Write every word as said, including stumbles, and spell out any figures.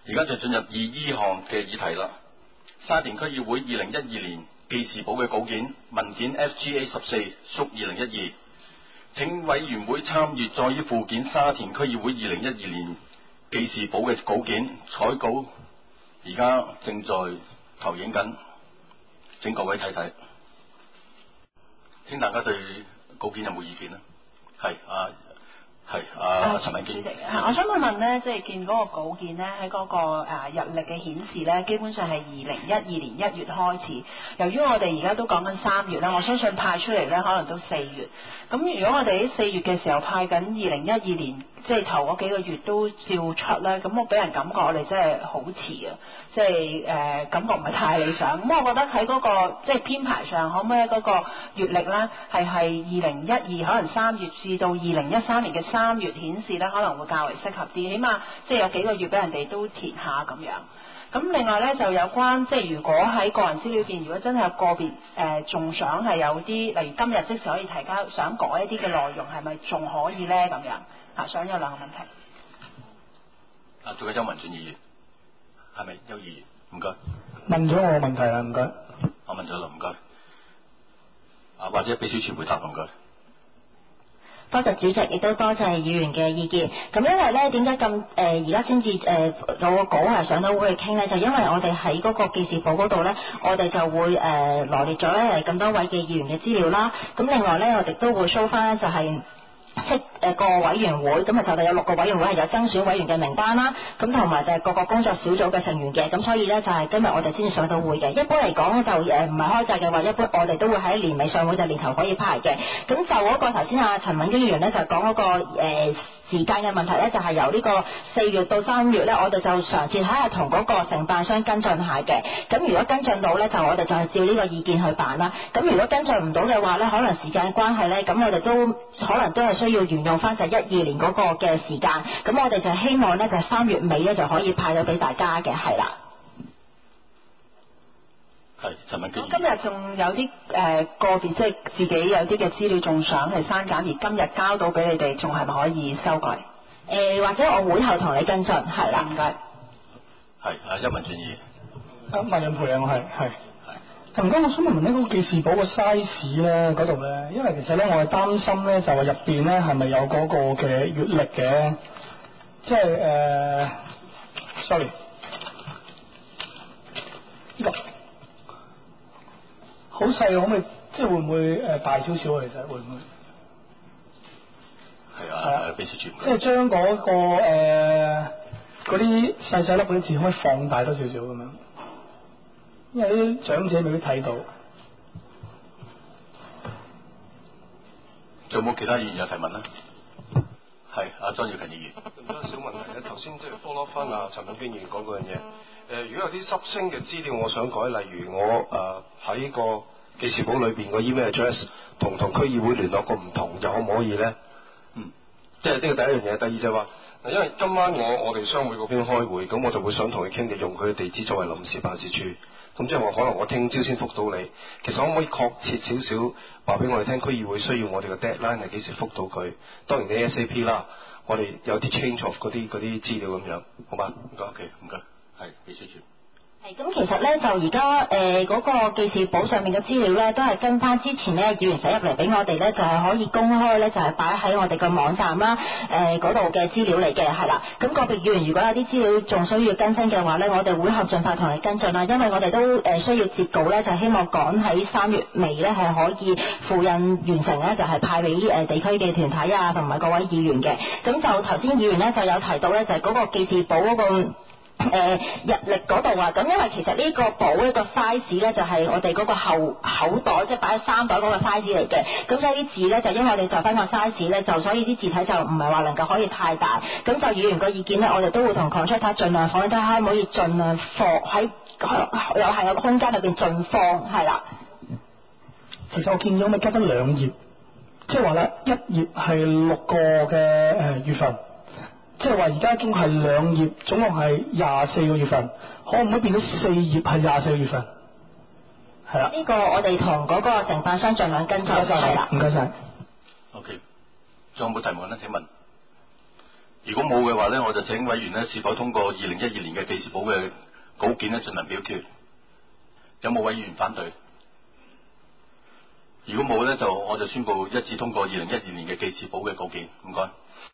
而家就進入二依項嘅議題啦。沙田區議會二零一二年記事簿嘅稿件文件 F G A 十四屬二零一二，請委員會參閱載於附件沙田區議會二零一二年記事簿嘅稿件採稿，而家正在投影緊，請各位睇睇。請大家對稿件有冇意見呢？係啊。係啊，陳文堅。主席， 我想問問咧，即係見嗰個稿件咧，喺嗰個誒日曆嘅顯示咧，基本上係二零一二年一月開始。由於我哋而家都講緊三月啦，我相信派出嚟咧可能都四月。咁如果我哋喺四月嘅時候派緊二零一二年，即係頭嗰幾個月都照出咧，咁我俾人感覺我哋真係好遲啊！即係誒感覺唔係太理想。咁我覺得喺嗰個即係編排上，可唔可以嗰個月曆咧係係二零一二可能三月至到二零一三年嘅三。三月顯示咧可能會較為適合啲，起碼即係有幾個月俾人哋都填下咁樣。咁另外咧就有關即係如果喺個人資料邊，如果真係有個別誒仲、呃、想係有啲，例如今日即時可以提交想改一啲嘅內容，係咪仲可以咧咁樣？啊，想有兩個問題。 啊，仲有邱文俊議員，係咪邱議員？唔該。 問咗我個問題啦，唔該。 我問咗啦，唔該。啊，或者秘書處回答，唔該。 多謝主席，亦都多謝議員嘅意見。咁因為咧，點解咁誒而家先至誒有個稿係上到會去傾咧？就因為我哋喺嗰個記事簿嗰度咧，我哋就會誒、呃、羅列咗咧咁多位嘅議員嘅資料啦。咁另外咧，我哋都會 show 翻就係、是。即誒個委員會，咁啊就係有六個委員會係有增選委員嘅名單啦，咁同埋就係各個工作小組嘅成員嘅，咁所以咧就係今日我哋先至上到會嘅。一般嚟講就誒唔係開屆嘅話，一般我哋都會喺年尾上會就年頭可以排嘅。咁就嗰個頭先阿陳敏基議員咧就講嗰個誒時間嘅問題咧，就係由呢個四月到三月咧，我哋就嘗試睇下同嗰個承辦商跟進下嘅。咁如果跟進到咧，就我哋就係照呢個意見去辦啦。咁如果跟進唔到嘅話咧，可能時間關係咧，咁我哋都可能都係需要沿用翻就係一二年嗰個嘅時間。咁我哋就希望咧就係三月尾咧就可以派到俾大家嘅，係啦。 係陳文基。 今日仲有啲誒、呃、個別即係自己有啲嘅資料仲想係刪減，而今日交到俾你哋，仲係咪可以修改？誒、 呃、或者我會後同你跟進，係啦，唔該。 係啊，邱文俊議員。 啊，文潤培啊，我係係。唔該，我想問問呢個記事簿個 size 咧嗰度咧，因為其實咧我係擔心咧就係入邊咧係咪有嗰個嘅月曆嘅，即係誒、呃、，sorry，呢、這個好細，可唔可以即係會唔會誒大少少啊？其實會唔會？ 係啊，秘書處。 即係將嗰個誒嗰啲細細粒嗰啲字可以放大多少少咁樣。因為啲長者未必睇到。 仲有冇其他議員有提問咧？係阿莊耀勤議員。 咁多小問題咧，頭先即係 follow 翻阿陳敏基議員講嗰樣嘢。誒、呃，如果有啲濕星嘅資料，我想改，例如我誒喺、呃、個記事簿裏邊個 email address 同同區議會聯絡個唔同，又可唔可以咧？嗯，即係呢個第一樣嘢。第二就係話，因為今晚我我哋商會嗰邊開會，咁我就會想同佢傾嘅，用佢嘅地址作為臨時辦事處。咁即係話可能我聽朝先覆到你，其實可唔可以確切少少話俾我哋聽，區議會需要我哋嘅 deadline 係幾時覆到佢？當然你 A S A P 啦，我哋有啲 change of 嗰啲嗰啲資料咁樣，好嘛？唔該 ，OK，唔該，係秘書處。 係咁，其實咧就而家誒嗰個記事簿上面嘅資料咧，都係跟翻之前咧議員寫入嚟俾我哋咧，就係、是、可以公開咧，就係擺喺我哋嘅網站啦，誒嗰度嘅資料嚟嘅，係啦。咁個別議員如果有啲資料仲需要更新嘅話咧，我哋會後盡快同你跟進啦，因為我哋都誒需要截稿咧，就希望趕喺三月尾咧係可以付印完成咧，就係派俾誒地區嘅團體啊同埋各位議員嘅。咁就頭先議員咧就有提到咧，就係、是、嗰個記事簿嗰、那個。誒、呃、日曆嗰度啊，咁因為其實呢個簿呢個 size 咧就係、是、我哋嗰個後口袋，即係擺喺衫袋嗰個 size 嚟嘅。咁所以啲字咧就因為我哋就翻個 size 咧，就所以啲字體就唔係話能夠可以太大。咁就議員個意見咧，我哋都會同 contractor 盡量放，睇下可唔可以盡量放喺有限嘅空間裏邊盡放，係啦。 其實我見咗咪加得兩頁，即係話咧一頁係六個嘅誒月份。即係話而家總係兩頁，總共係廿四個月份，可唔可以變到四頁係廿四個月份？係啦。呢個我哋同嗰個承辦商盡量跟進，係啦。 唔該晒。 OK，仲有冇提問咧？請問， 如果冇嘅話呢，我就請委員呢是否通過二零一二年嘅記事簿嘅稿件呢進行表決。有冇委員反對？如果冇呢，就我就宣布一致通過二零一二年嘅記事簿嘅稿件。唔該。